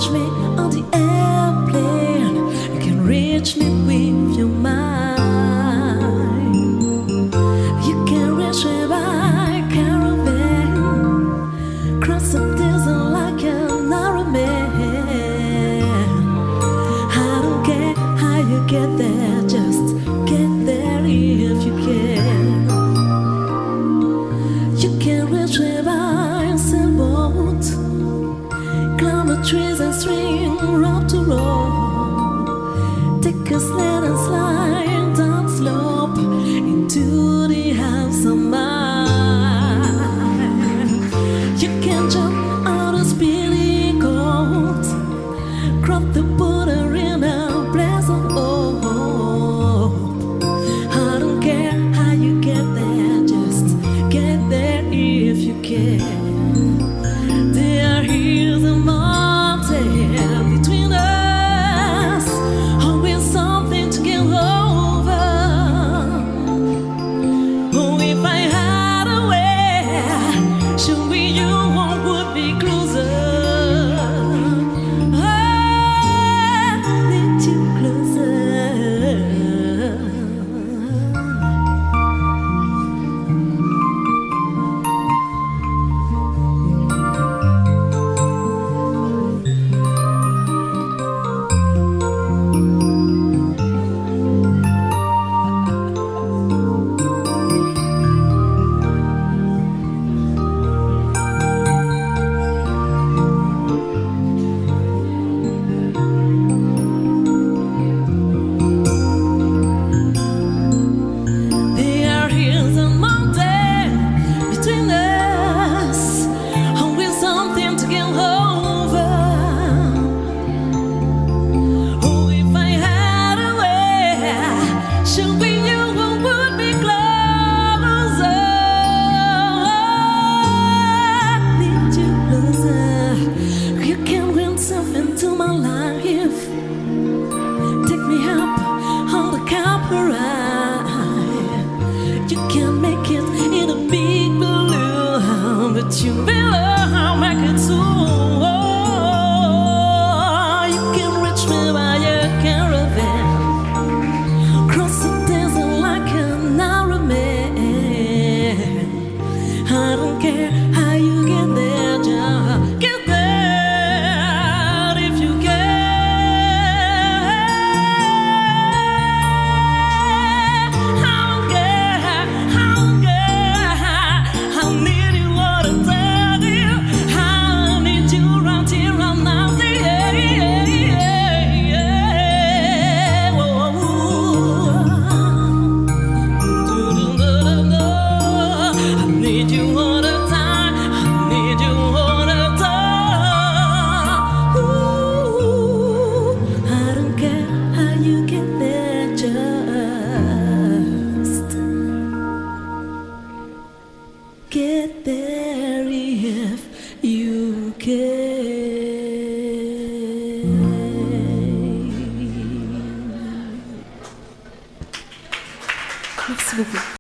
reach me on the airplane. You can reach me with your mind. You can reach me by caravan, cross the desert like an Iron Man. I don't care how you get there, just get there if you can. You can reach me by sailboat, climb the trees and string rope to rope, take a sled and slide down slope into the house of mine. You can jump out a speedy coat, crop the border in a blaze of hope. I don't care how you get there, just get there if you can. There is a mountain between us, always something to get over. Oh, if I had a way, surely you would be closer. I need you closer. Into my life, take me up on the copper ride. You can make it in a big balloon, but you better make it soon. You can reach me by a caravan, cross the desert like an Iron Man. I don't care how you get there, just get there. Get there if you can. Merci beaucoup.